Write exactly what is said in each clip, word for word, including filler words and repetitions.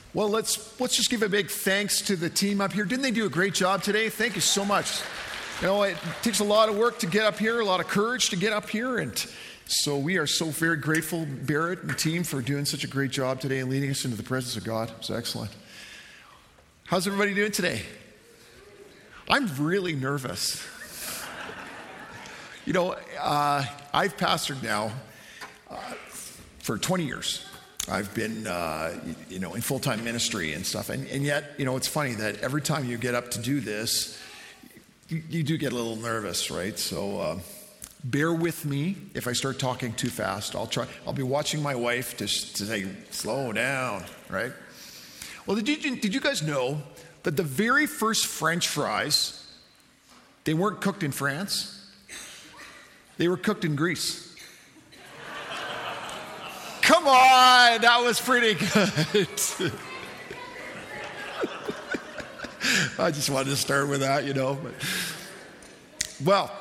Well, let's let's just give a big thanks to the team up here. Didn't they do a great job today? Thank you so much. You know, it takes a lot of work to get up here, a lot of courage to get up here, and so we are so very grateful, Barrett and team, for doing such a great job today and leading us into the presence of God. It's excellent. How's everybody doing today? I'm really nervous. You know, uh, I've pastored now uh, for twenty years. I've been, uh, you know, in full-time ministry and stuff. And, and yet, you know, it's funny that every time you get up to do this, you, you do get a little nervous, right? So uh, bear with me if I start talking too fast. I'll try. I'll be watching my wife to, to say, slow down, right? Well, did you, did you guys know that the very first French fries, they weren't cooked in France? They were cooked in Greece. Come on, that was pretty good. I just wanted to start with that, you know. But, well,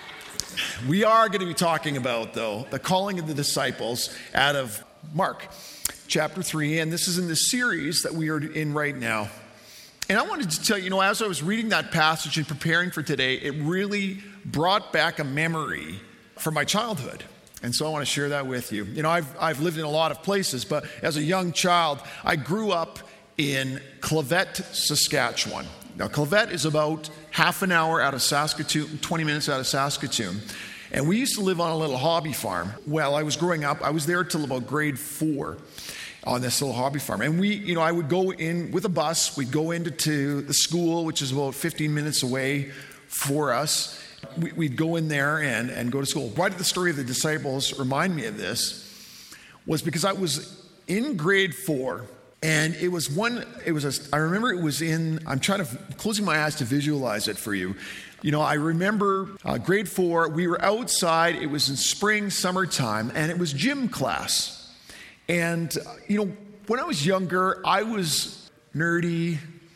we are going to be talking about, though, the calling of the disciples out of Mark chapter three, and this is in the series that we are in right now. And I wanted to tell you, you know, as I was reading that passage and preparing for today, it really brought back a memory from my childhood. And so I want to share that with you. You know, I've I've lived in a lot of places, but as a young child, I grew up in Clavet, Saskatchewan. Now, Clavet is about half an hour out of Saskatoon, twenty minutes out of Saskatoon. And we used to live on a little hobby farm. Well, I was growing up, I was there till about grade four on this little hobby farm. And we, you know, I would go in with a bus. We'd go into to the school, which is about fifteen minutes away for us. We'd go in there and, and go to school. Why did the story of the disciples remind me of this? Was because I was in grade four, and it was one, it was, a, I remember it was in, I'm trying to, closing my eyes to visualize it for you. You know, I remember uh, grade four, we were outside, it was in spring, summertime, and it was gym class. And, uh, you know, when I was younger, I was nerdy,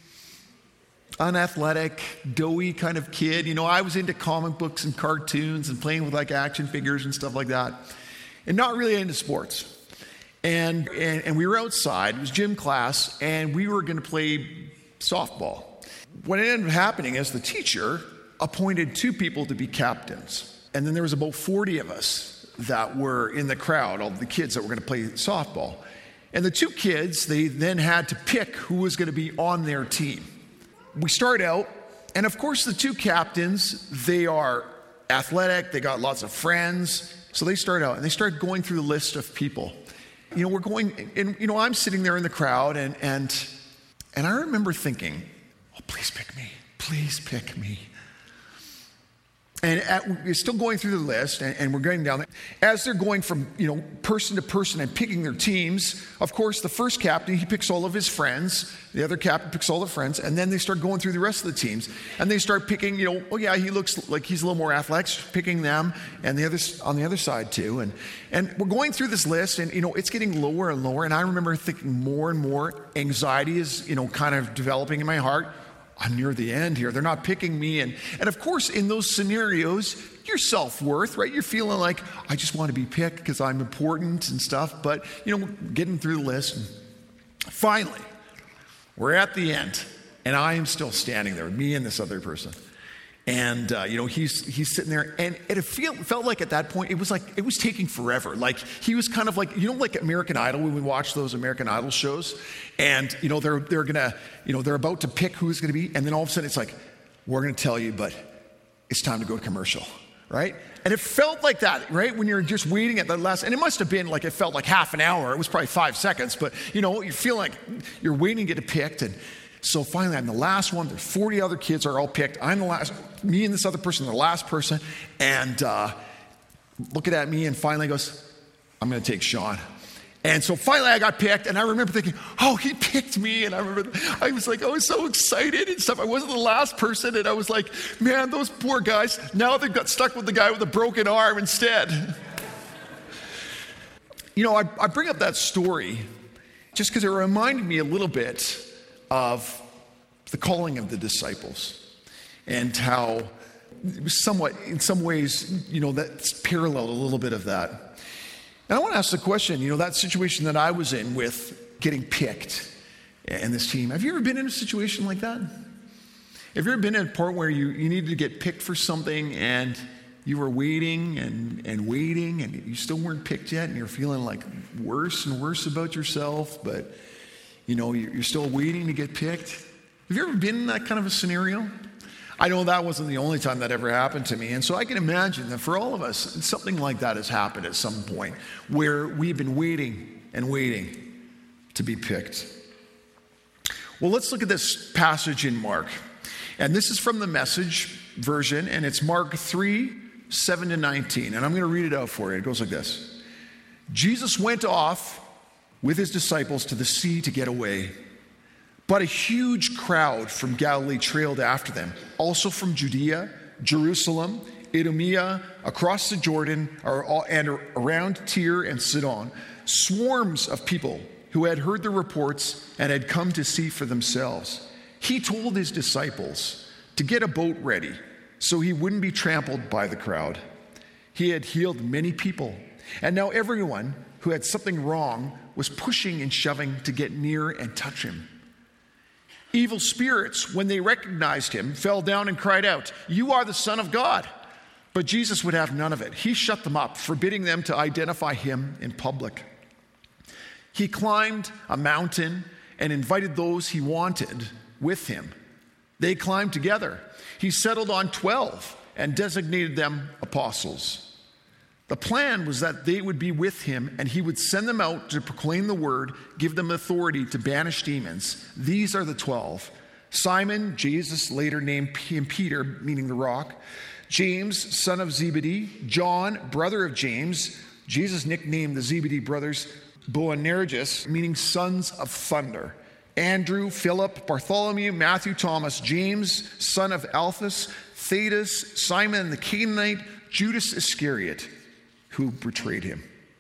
unathletic, doughy kind of kid. You know, I was into comic books and cartoons and playing with like action figures and stuff like that, and not really into sports. And and, and we were outside, it was gym class, and we were going to play softball. What ended up happening is the teacher appointed two people to be captains. And then there was about forty of us that were in the crowd, all the kids that were going to play softball. And the two kids, they then had to pick who was going to be on their team. We start out, and of course the two captains, they are athletic, they got lots of friends, so they start out, and they start going through the list of people. You know, we're going, and you know, I'm sitting there in the crowd, and and and I remember thinking, oh, please pick me, please pick me. And at, we're still going through the list, and, and we're going down there. As they're going from, you know, person to person and picking their teams, of course, the first captain, he picks all of his friends. The other captain picks all the friends. And then they start going through the rest of the teams. And they start picking, you know, oh, yeah, he looks like he's a little more athletic, picking them, and the others on the other side, too. And, and we're going through this list, and, you know, it's getting lower and lower. And I remember thinking more and more anxiety is, you know, kind of developing in my heart. I'm near the end here. They're not picking me. And, and of course, in those scenarios, your self-worth, right? You're feeling like, I just want to be picked because I'm important and stuff. But, you know, getting through the list. And finally, we're at the end. And I am still standing there, me and this other person. And, uh, you know, he's he's sitting there. And it feel, felt like at that point, it was like, it was taking forever. Like, he was kind of like, you know, like American Idol, when we watch those American Idol shows. And, you know, they're they're going to, you know, they're about to pick who's going to be. And then all of a sudden, it's like, we're going to tell you, but it's time to go to commercial, right? And it felt like that, right? When you're just waiting at the last, and it must have been like, it felt like half an hour. It was probably five seconds. But, you know, you feel like you're waiting to get picked. And so finally, I'm the last one. There's forty other kids are all picked. I'm the last, me and this other person are the last person. And uh, looking at me, and finally goes, I'm going to take Sean. And so finally I got picked, and I remember thinking, oh, he picked me. And I remember, I was like, I was so excited and stuff. I wasn't the last person, and I was like, man, those poor guys, now they've got stuck with the guy with a broken arm instead. You know, I, I bring up that story just because it reminded me a little bit of the calling of the disciples, and how it was somewhat, in some ways, you know, that's paralleled a little bit of that. And I want to ask the question, you know, that situation that I was in with getting picked and this team. Have you ever been in a situation like that? Have you ever been at a part where you, you needed to get picked for something and you were waiting and, and waiting and you still weren't picked yet and you're feeling like worse and worse about yourself, but you know, you're still waiting to get picked? Have you ever been in that kind of a scenario? I know that wasn't the only time that ever happened to me, and so I can imagine that for all of us, something like that has happened at some point where we've been waiting and waiting to be picked. Well, let's look at this passage in Mark. And this is from the Message version, and it's Mark three, seven to nineteen. And I'm going to read it out for you. It goes like this. Jesus went off with his disciples to the sea to get away. But a huge crowd from Galilee trailed after them, also from Judea, Jerusalem, Idumea, across the Jordan, and around Tyre and Sidon. Swarms of people who had heard the reports and had come to see for themselves. He told his disciples to get a boat ready so he wouldn't be trampled by the crowd. He had healed many people, and now everyone who had something wrong was pushing and shoving to get near and touch him. Evil spirits, when they recognized him, fell down and cried out, "You are the Son of God." But Jesus would have none of it. He shut them up, forbidding them to identify him in public. He climbed a mountain and invited those he wanted with him. They climbed together. He settled on twelve and designated them apostles. The plan was that they would be with him and he would send them out to proclaim the word, give them authority to banish demons. These are the twelve. Simon, Jesus later named Peter, meaning the rock. James, son of Zebedee. John, brother of James. Jesus nicknamed the Zebedee brothers Boanerges, meaning sons of thunder. Andrew, Philip, Bartholomew, Matthew, Thomas, James, son of Alphaeus, Thaddeus, Simon the Canaanite, Judas Iscariot, who betrayed him.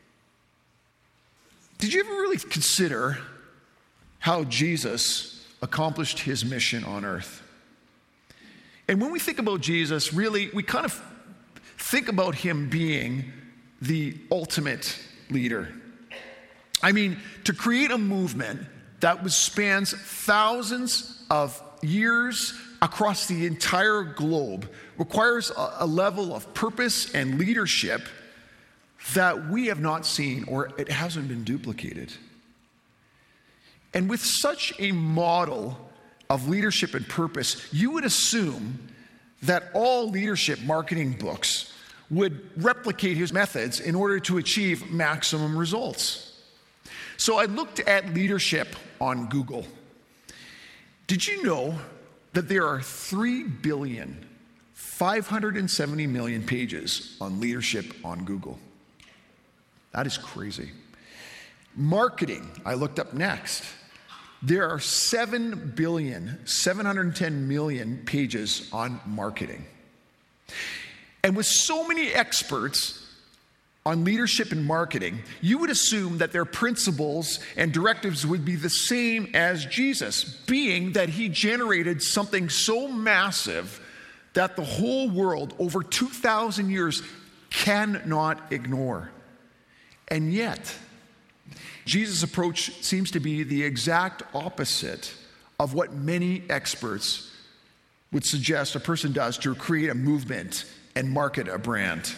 Did you ever really consider how Jesus accomplished his mission on earth? And when we think about Jesus, really, we kind of think about him being the ultimate leader. I mean, to create a movement that was, spans thousands of years across the entire globe requires a, a level of purpose and leadership that we have not seen, or it hasn't been duplicated. And with such a model of leadership and purpose, you would assume that all leadership marketing books would replicate his methods in order to achieve maximum results. So I looked at leadership on Google. Did you know that there are three billion, five hundred seventy million pages on leadership on Google? That is crazy. Marketing, I looked up next. There are seven billion, seven hundred ten million pages on marketing. And with so many experts on leadership and marketing, you would assume that their principles and directives would be the same as Jesus, being that he generated something so massive that the whole world over two thousand years cannot ignore. And yet, Jesus' approach seems to be the exact opposite of what many experts would suggest a person does to create a movement and market a brand.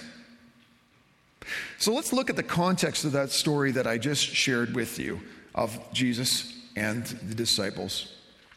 So let's look at the context of that story that I just shared with you of Jesus and the disciples.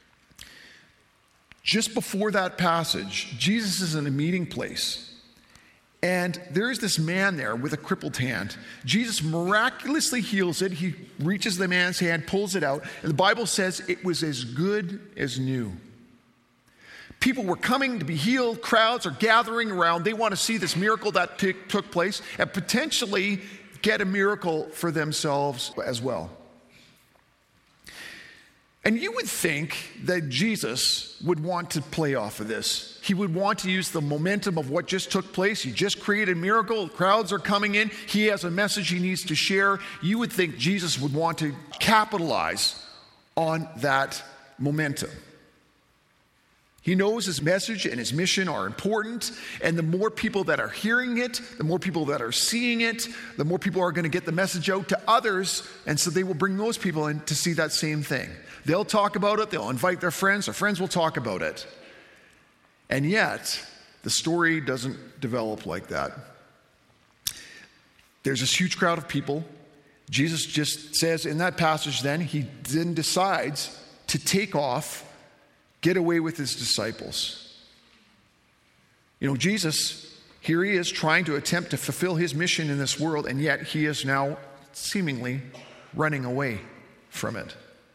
Just before that passage, Jesus is in a meeting place. And there's this man there with a crippled hand. Jesus miraculously heals it. He reaches the man's hand, pulls it out, and the Bible says it was as good as new. People were coming to be healed. Crowds are gathering around. They want to see this miracle that t- took place and potentially get a miracle for themselves as well. And you would think that Jesus would want to play off of this. He would want to use the momentum of what just took place. He just created a miracle. Crowds are coming in. He has a message he needs to share. You would think Jesus would want to capitalize on that momentum. He knows his message and his mission are important, and the more people that are hearing it, the more people that are seeing it, the more people are going to get the message out to others, and so they will bring those people in to see that same thing. They'll talk about it, they'll invite their friends, their friends will talk about it. And yet, the story doesn't develop like that. There's this huge crowd of people. Jesus just says in that passage then, he then decides to take off, get away with his disciples. You know, Jesus, here he is trying to attempt to fulfill his mission in this world, and yet he is now seemingly running away from it.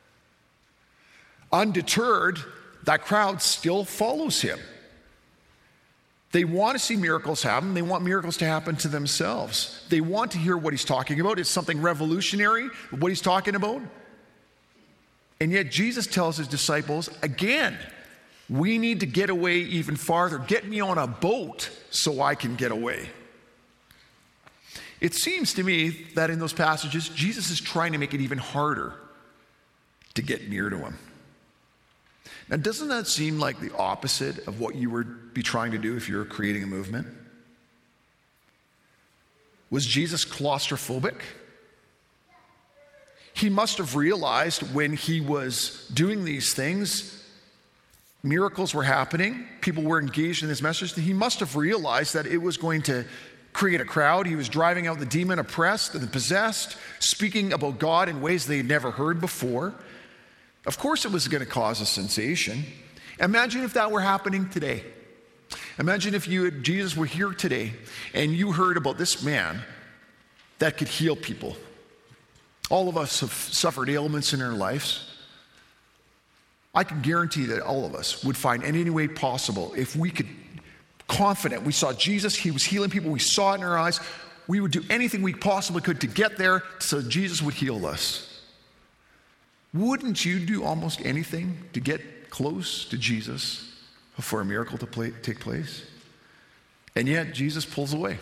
Undeterred, that crowd still follows him. They want to see miracles happen. They want miracles to happen to themselves. They want to hear what he's talking about. It's something revolutionary, what he's talking about. And yet Jesus tells his disciples, again, we need to get away even farther. Get me on a boat so I can get away. It seems to me that in those passages, Jesus is trying to make it even harder to get near to him. Now, doesn't that seem like the opposite of what you would be trying to do if you were creating a movement? Was Jesus claustrophobic? He must have realized when he was doing these things, miracles were happening, people were engaged in his message, that he must have realized that it was going to create a crowd. He was driving out the demon oppressed and the possessed, speaking about God in ways they had never heard before. Of course it was going to cause a sensation. Imagine if that were happening today. Imagine if you, Jesus were here today and you heard about this man that could heal people. All of us have suffered ailments in our lives. I can guarantee that all of us would find in any way possible, if we could, confident, we saw Jesus, he was healing people, we saw it in our eyes, we would do anything we possibly could to get there so Jesus would heal us. Wouldn't you do almost anything to get close to Jesus for a miracle to play, take place? And yet, Jesus pulls away.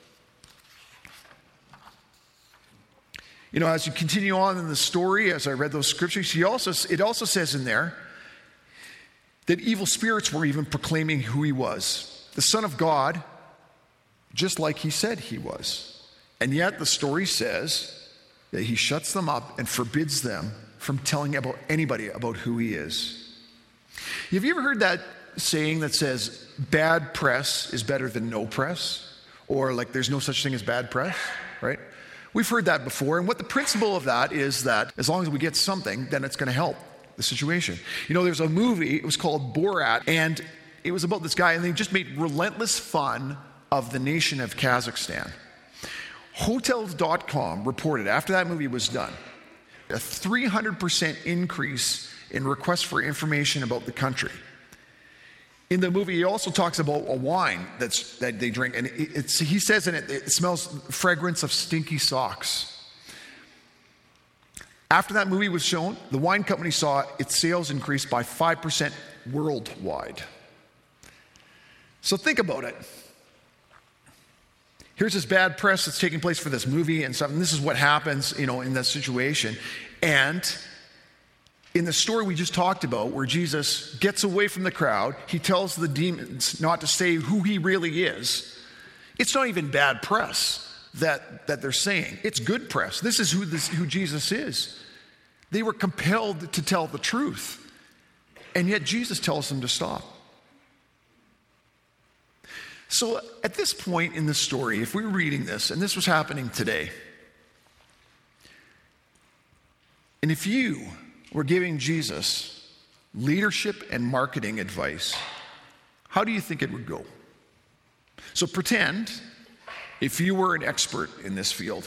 You know, as you continue on in the story, as I read those scriptures, he also, it also says in there that evil spirits were even proclaiming who he was, the Son of God, just like he said he was. And yet, the story says that he shuts them up and forbids them from telling about anybody about who he is. Have you ever heard that saying that says bad press is better than no press? Or like there's no such thing as bad press, right? We've heard that before, and what the principle of that is that as long as we get something, then it's going to help the situation. You know, there's a movie, it was called Borat, and it was about this guy, and they just made relentless fun of the nation of Kazakhstan. Hotels dot com reported after that movie was done, a three hundred percent increase in requests for information about the country. In the movie, he also talks about a wine that's, that they drink, and it, it's, he says in it, it smells fragrance of stinky socks. After that movie was shown, the wine company saw its sales increase by five percent worldwide. So think about it. Here's this bad press that's taking place for this movie and stuff, and this is what happens, you know, in that situation. And in the story we just talked about, where Jesus gets away from the crowd, he tells the demons not to say who he really is. It's not even bad press that, that they're saying. It's good press. This is who, this, who Jesus is. They were compelled to tell the truth. And yet Jesus tells them to stop. So at this point in the story, if we were reading this, and this was happening today, and if you were giving Jesus leadership and marketing advice, how do you think it would go? So pretend if you were an expert in this field.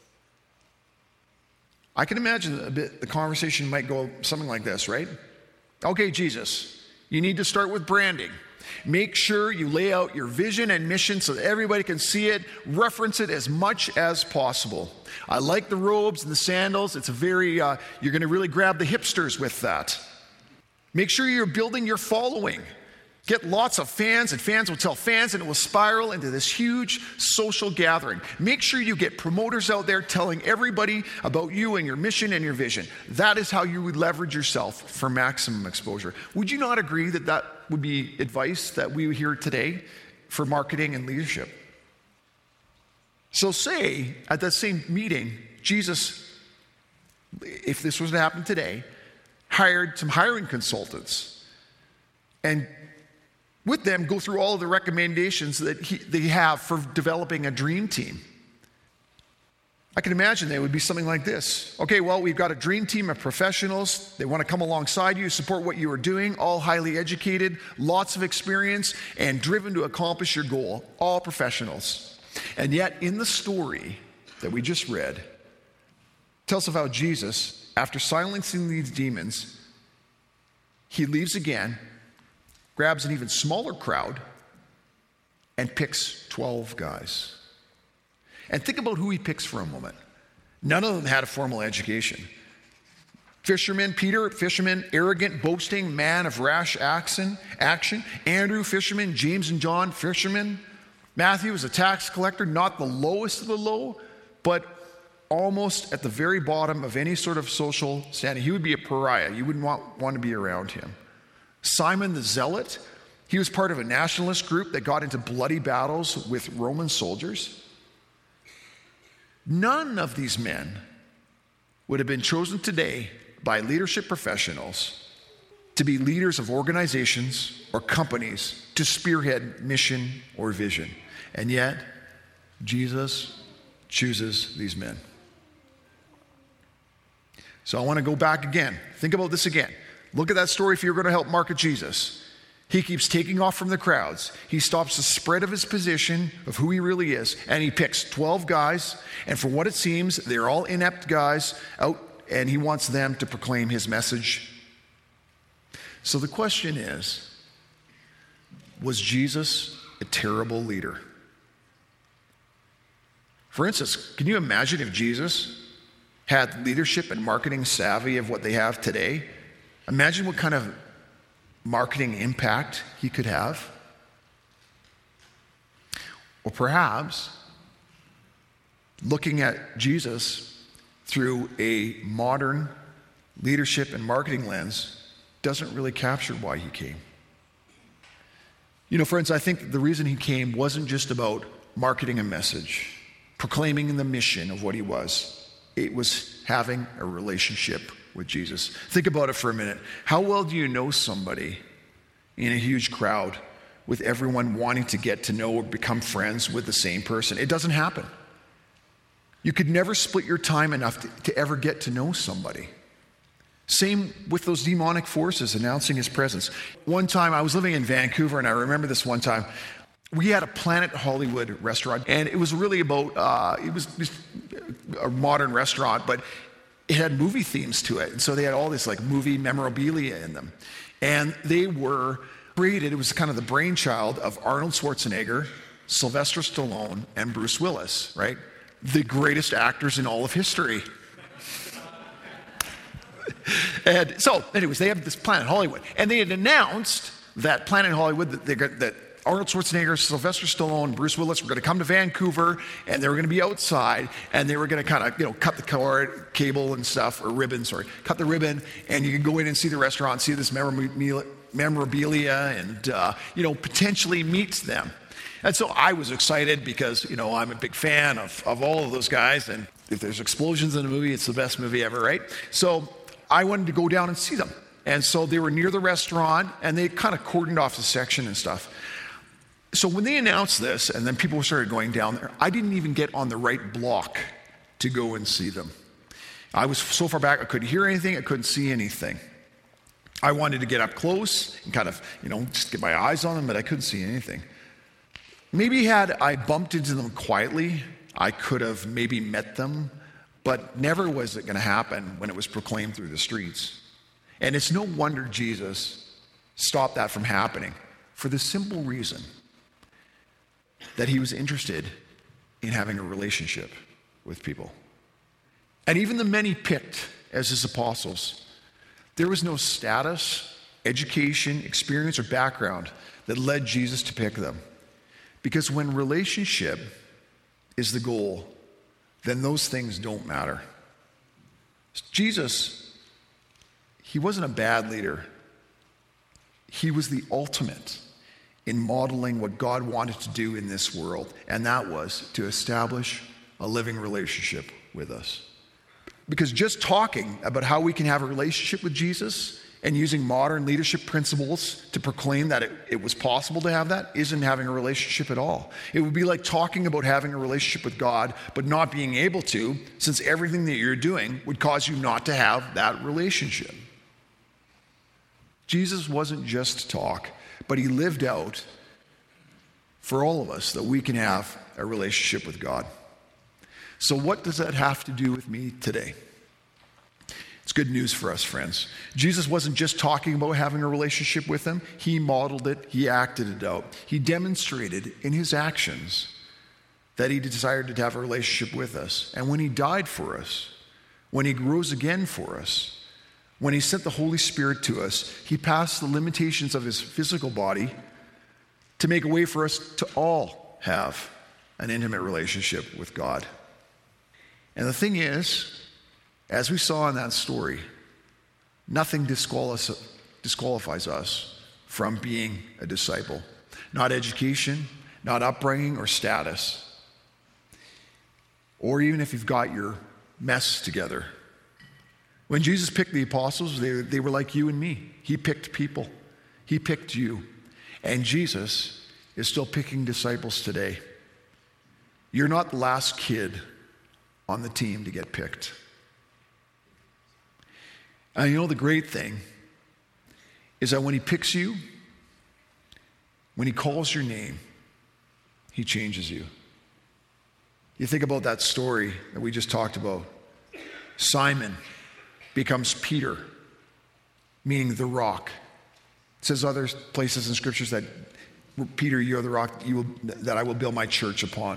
I can imagine a bit the conversation might go something like this, right? Okay, Jesus, you need to start with branding. Make sure you lay out your vision and mission so that everybody can see it, reference it as much as possible. I like the robes and the sandals. It's a very, uh, you're going to really grab the hipsters with that. Make sure you're building your following. Get lots of fans, and fans will tell fans, and it will spiral into this huge social gathering. Make sure you get promoters out there telling everybody about you and your mission and your vision. That is how you would leverage yourself for maximum exposure. Would you not agree that that would be advice that we hear today for marketing and leadership. So say at that same meeting, Jesus, if this was to happen today, hired some hiring consultants and with them go through all of the recommendations that he, they have for developing a dream team. I can imagine they would be something like this. Okay, well, we've got a dream team of professionals. They want to come alongside you, support what you are doing, all highly educated, lots of experience, and driven to accomplish your goal, all professionals. And yet, in the story that we just read, it tells of how Jesus, after silencing these demons, he leaves again, grabs an even smaller crowd, and picks twelve guys. And think about who he picks for a moment. None of them had a formal education. Fisherman, Peter, fisherman, arrogant, boasting, man of rash action. action. Andrew, fisherman. James and John, fishermen. Matthew was a tax collector, not the lowest of the low, but almost at the very bottom of any sort of social standing. He would be a pariah. You wouldn't want, want to be around him. Simon the Zealot, he was part of a nationalist group that got into bloody battles with Roman soldiers. None of these men would have been chosen today by leadership professionals to be leaders of organizations or companies to spearhead mission or vision. And yet, Jesus chooses these men. So I want to go back again. Think about this again. Look at that story if you're going to help market Jesus. He keeps taking off from the crowds. He stops the spread of his position, of who he really is, and he picks twelve guys, and from what it seems, they're all inept guys out, and he wants them to proclaim his message. So the question is, was Jesus a terrible leader? For instance, can you imagine if Jesus had leadership and marketing savvy of what they have today? Imagine what kind of marketing impact he could have. Or perhaps looking at Jesus through a modern leadership and marketing lens doesn't really capture why he came. You know, friends, I think the reason he came wasn't just about marketing a message, proclaiming the mission of what he was. It was having a relationship with Jesus. Think about it for a minute. How well do you know somebody in a huge crowd with everyone wanting to get to know or become friends with the same person? It doesn't happen. You could never split your time enough to, to ever get to know somebody. Same with those demonic forces announcing his presence. One time I was living in Vancouver, and I remember this one time. We had a Planet Hollywood restaurant, and it was really about, uh, it was just a modern restaurant, but it had movie themes to it. And so they had all this like movie memorabilia in them. And they were created, it was kind of the brainchild of Arnold Schwarzenegger, Sylvester Stallone, and Bruce Willis, right? The greatest actors in all of history. And so, anyways, they had this Planet Hollywood. And they had announced that Planet Hollywood, that, they got, that Arnold Schwarzenegger, Sylvester Stallone, Bruce Willis were going to come to Vancouver, and they were going to be outside, and they were going to kind of, you know, cut the cord, cable and stuff, or ribbon, sorry, cut the ribbon, and you can go in and see the restaurant, see this memorabilia, memorabilia and, uh, you know, potentially meet them. And so I was excited because, you know, I'm a big fan of, of all of those guys, and if there's explosions in a movie, it's the best movie ever, right? So I wanted to go down and see them. And so they were near the restaurant, and they kind of cordoned off the section and stuff. So when they announced this, and then people started going down there, I didn't even get on the right block to go and see them. I was so far back, I couldn't hear anything, I couldn't see anything. I wanted to get up close and kind of, you know, just get my eyes on them, but I couldn't see anything. Maybe had I bumped into them quietly, I could have maybe met them, but never was it going to happen when it was proclaimed through the streets. And it's no wonder Jesus stopped that from happening, for the simple reason that he was interested in having a relationship with people. And even the men he picked as his apostles, there was no status, education, experience, or background that led Jesus to pick them. Because when relationship is the goal, then those things don't matter. Jesus, he wasn't a bad leader. he was the ultimate in modeling what God wanted to do in this world, and that was to establish a living relationship with us. Because just talking about how we can have a relationship with Jesus and using modern leadership principles to proclaim that it, it was possible to have that isn't having a relationship at all. It would be like talking about having a relationship with God but not being able to, since everything that you're doing would cause you not to have that relationship. Jesus wasn't just talk, but he lived out for all of us that we can have a relationship with God. So what does that have to do with me today? It's good news for us, friends. Jesus wasn't just talking about having a relationship with him. He modeled it. He acted it out. He demonstrated in his actions that he desired to have a relationship with us. And when he died for us, when he rose again for us, when he sent the Holy Spirit to us, he passed the limitations of his physical body to make a way for us to all have an intimate relationship with God. And the thing is, as we saw in that story, nothing disqualifies us from being a disciple. Not education, not upbringing or status, or even if you've got your mess together. When Jesus picked the apostles, they, they were like you and me. He picked people. He picked you. And Jesus is still picking disciples today. You're not the last kid on the team to get picked. And you know the great thing is that when he picks you, when he calls your name, he changes you. You think about that story that we just talked about. Simon becomes Peter, meaning the rock. It says other places in scriptures that Peter, you're the rock you will, that I will build my church upon.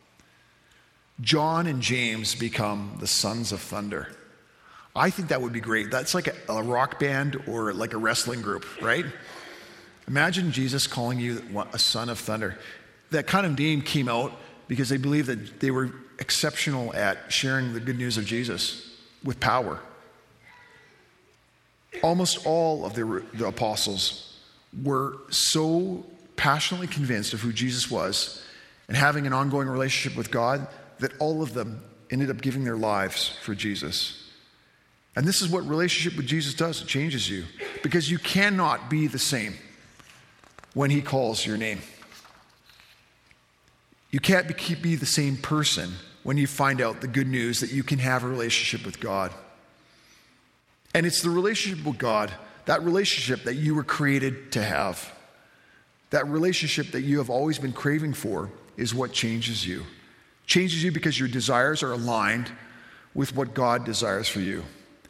John and James become the sons of thunder. I think that would be great. That's like a, a rock band or like a wrestling group, right? Imagine Jesus calling you a son of thunder. That kind of name came out because they believed that they were exceptional at sharing the good news of Jesus with power. Almost all of the, the apostles were so passionately convinced of who Jesus was and having an ongoing relationship with God that all of them ended up giving their lives for Jesus. And this is what relationship with Jesus does. It changes you because you cannot be the same when he calls your name. You can't be, be the same person when you find out the good news that you can have a relationship with God. And it's the relationship with God, that relationship that you were created to have, that relationship that you have always been craving for is what changes you. Changes you because your desires are aligned with what God desires for you.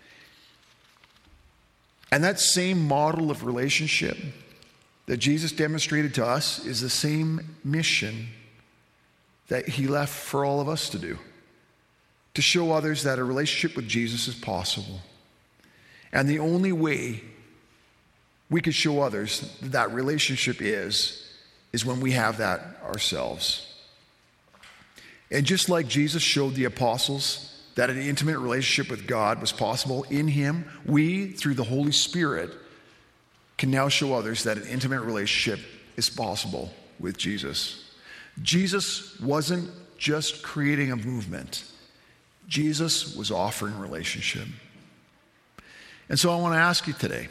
And that same model of relationship that Jesus demonstrated to us is the same mission that he left for all of us to do, to show others that a relationship with Jesus is possible. And the only way we could show others that, that relationship is, is when we have that ourselves. And just like Jesus showed the apostles that an intimate relationship with God was possible in him, we, through the Holy Spirit, can now show others that an intimate relationship is possible with Jesus. Jesus wasn't just creating a movement. Jesus was offering relationship. And so I want to ask you today,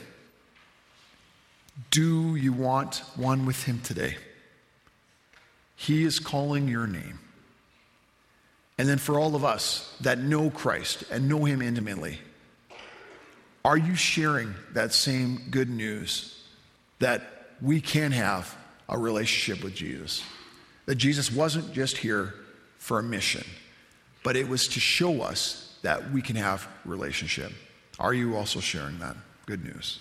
do you want one with him today? He is calling your name. And then for all of us that know Christ and know him intimately, are you sharing that same good news that we can have a relationship with Jesus? That Jesus wasn't just here for a mission, but it was to show us that we can have relationship. Are you also sharing that good news?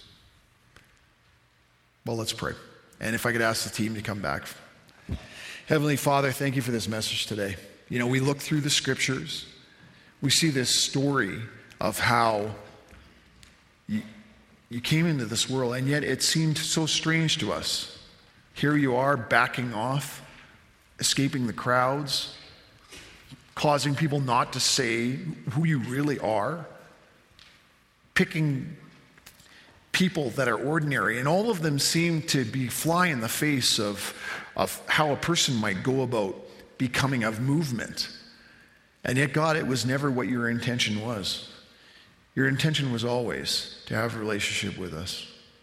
Well, let's pray. And if I could ask the team to come back. Heavenly Father, thank you for this message today. You know, we look through the scriptures. We see this story of how you, you came into this world, and yet it seemed so strange to us. Here you are backing off, escaping the crowds, causing people not to say who you really are, picking people that are ordinary, and all of them seem to be fly in the face of, of how a person might go about becoming of movement. And yet, God, it was never what your intention was. Your intention was always to have a relationship with us.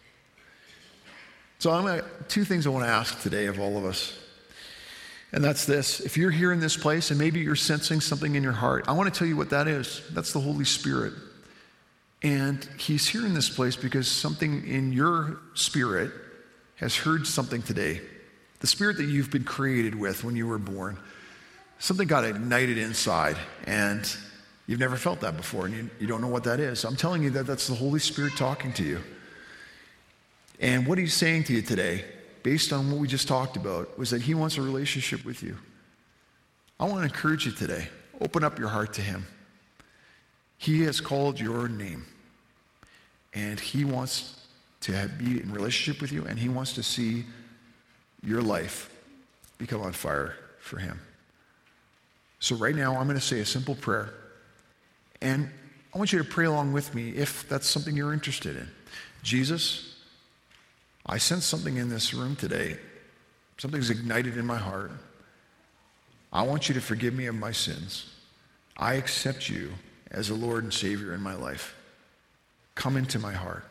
So I'm gonna, two things I want to ask today of all of us. And that's this. If you're here in this place and maybe you're sensing something in your heart, I want to tell you what that is. That's the Holy Spirit. And he's here in this place because something in your spirit has heard something today. The spirit that you've been created with when you were born. Something got ignited inside, and you've never felt that before, and you, you don't know what that is. I'm telling you that that's the Holy Spirit talking to you. And what he's saying to you today, based on what we just talked about, was that he wants a relationship with you. I want to encourage you today. Open up your heart to him. He has called your name, and he wants to have, be in relationship with you, and he wants to see your life become on fire for him. So right now, I'm going to say a simple prayer, and I want you to pray along with me if that's something you're interested in. Jesus, I sense something in this room today. Something's ignited in my heart. I want you to forgive me of my sins. I accept you as a Lord and Savior in my life. Come into my heart.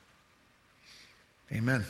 Amen.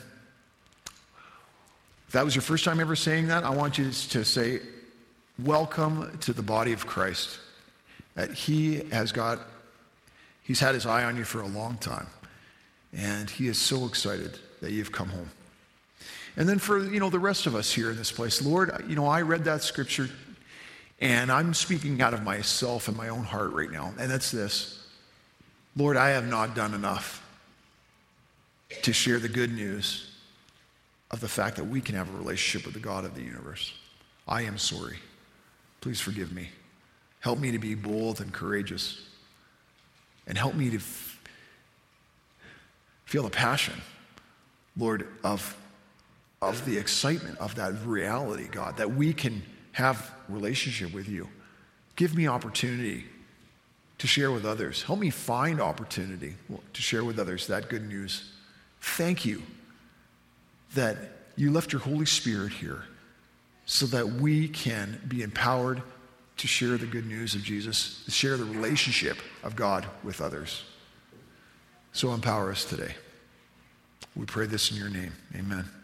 If that was your first time ever saying that, I want you to say, welcome to the body of Christ. That he has got, he's had his eye on you for a long time. And he is so excited that you've come home. And then for, you know, the rest of us here in this place, Lord, you know, I read that scripture and I'm speaking out of myself and my own heart right now. And that's this. Lord, I have not done enough to share the good news of the fact that we can have a relationship with the God of the universe. I am sorry. Please forgive me. Help me to be bold and courageous. And help me to f- feel the passion, Lord, of, of the excitement of that reality, God, that we can have relationship with you. Give me opportunity to share with others. Help me find opportunity to share with others that good news. Thank you that you left your Holy Spirit here so that we can be empowered to share the good news of Jesus, to share the relationship of God with others. So empower us today. We pray this in your name. Amen.